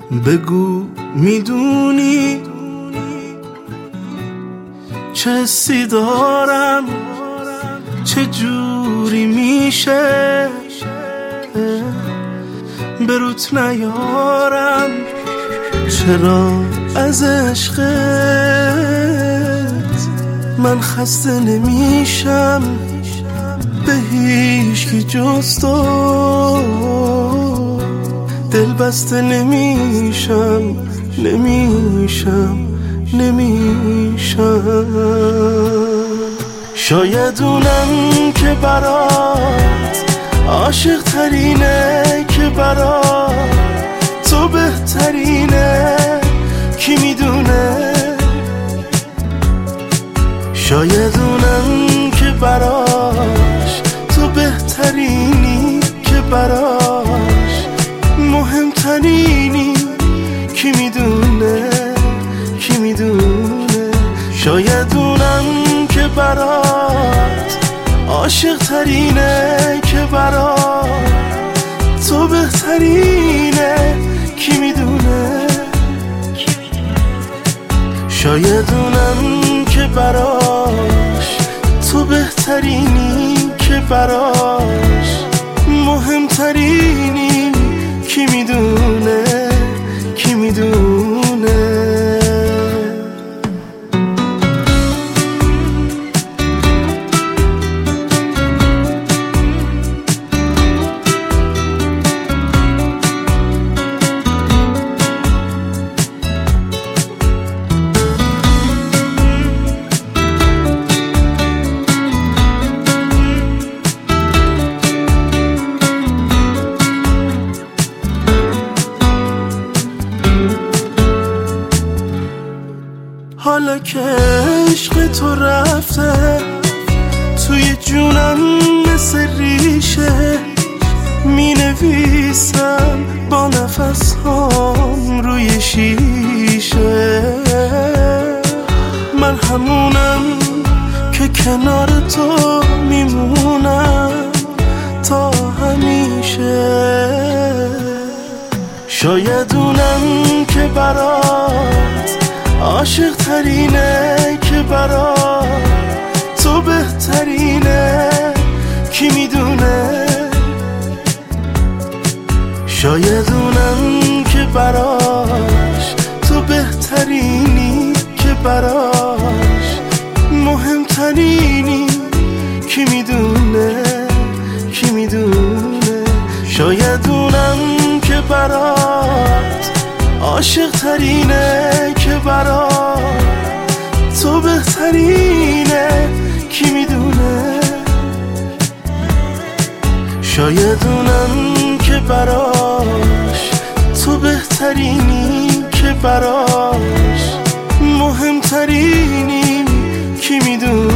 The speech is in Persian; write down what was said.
بگو میدونی چه حسی دارم، چه جوری میشه بروت نیارم، چرا از عشقت من خسته نمیشم، به هیچکی جز تو دل بسته نمیشم. شاید اونم که برات عاشق ترینه، که برات تو بهترینه، کی میدونه. شاید اونم که براش تو بهترینی، که براش مهمترینی، کی میدونه. شاید اونم که برات عاشق ترینه، که برات تو بهترینه، کی میدونه. شاید اونم که براش تو بهترینی، که براش مهمترینی، کی میدونه. حالا که عشق تو رفته توی جونم مثل ریشه، می نویسم با نفس هام روی شیشه. من همونم که کنار تو میمونم تا همیشه. شاید اونم که برات عاشق ترینه، که برات تو بهترینه، کی میدونه. شاید اونم که براش تو بهترینی، که براش مهمترینی، کی میدونه. شاید اونم که برات عاشق ترینه، که برات تو بهترینه، کی میدونه. شاید اونم که براش تو بهترینی، که براش مهمترینی، کی میدونه.